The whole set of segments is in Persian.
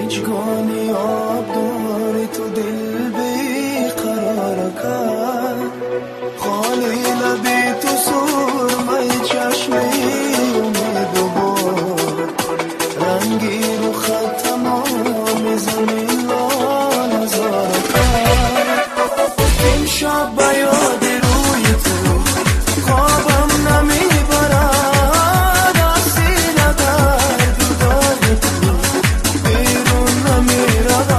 هیچگانی آب داری تو دل بی قرار کرد خالی لبی تو سرمه چشمی امید و بار رنگی رو خط تمام زمین لال هزار کرد امشب بیاد روی تو خوابم نمیبرد از سینه در جدای تو بیرون نمیرود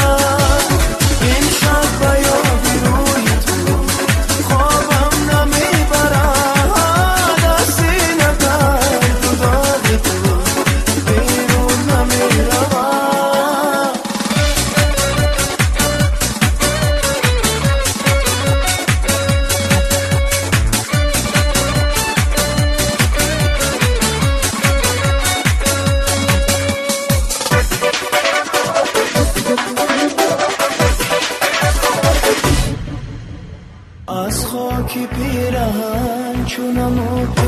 امشب بیاد روی تو خوابم نمیبرد از سینه در جدای تو بیرون نمیرود از خاکی پیرهن چونم